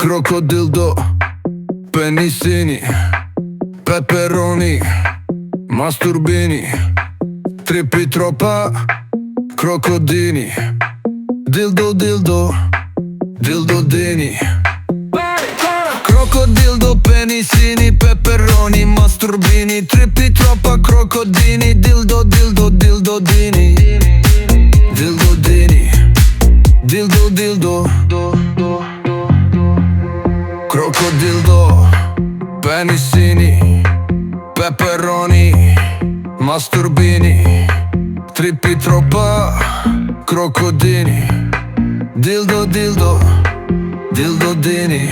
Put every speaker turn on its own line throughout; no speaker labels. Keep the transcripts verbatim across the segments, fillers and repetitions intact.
Crocodildo, penissini, peperoni, masturbini, trippi troppa, crocodini, dildo dildo, dildo dini. Crocodildo, penissini, peperoni, masturbini, trippi troppa, crocodini, dildo dildo, dildo dini, dildo dini, dildo dildo. Crocodildo, penissini, peperoni, masturbini, trippi troppa, crocodini, dildo dildo, dildo dini.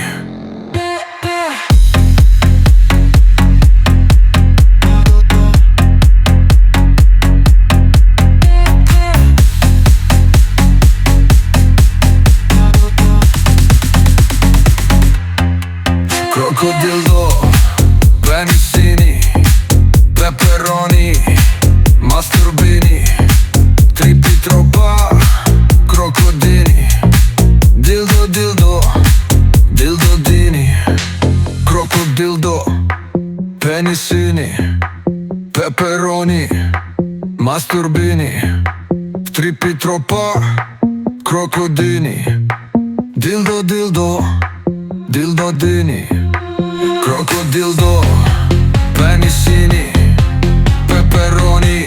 Crocodildo, penissini, peperoni, masturbini, trippi troppa, crocodini, dildo dildo, dildo dini. Crocodildo, penissini, peperoni, masturbini, trippi troppa, crocodini, dildo dildo, dildo dini. Crocodildo, penissini, peperoni,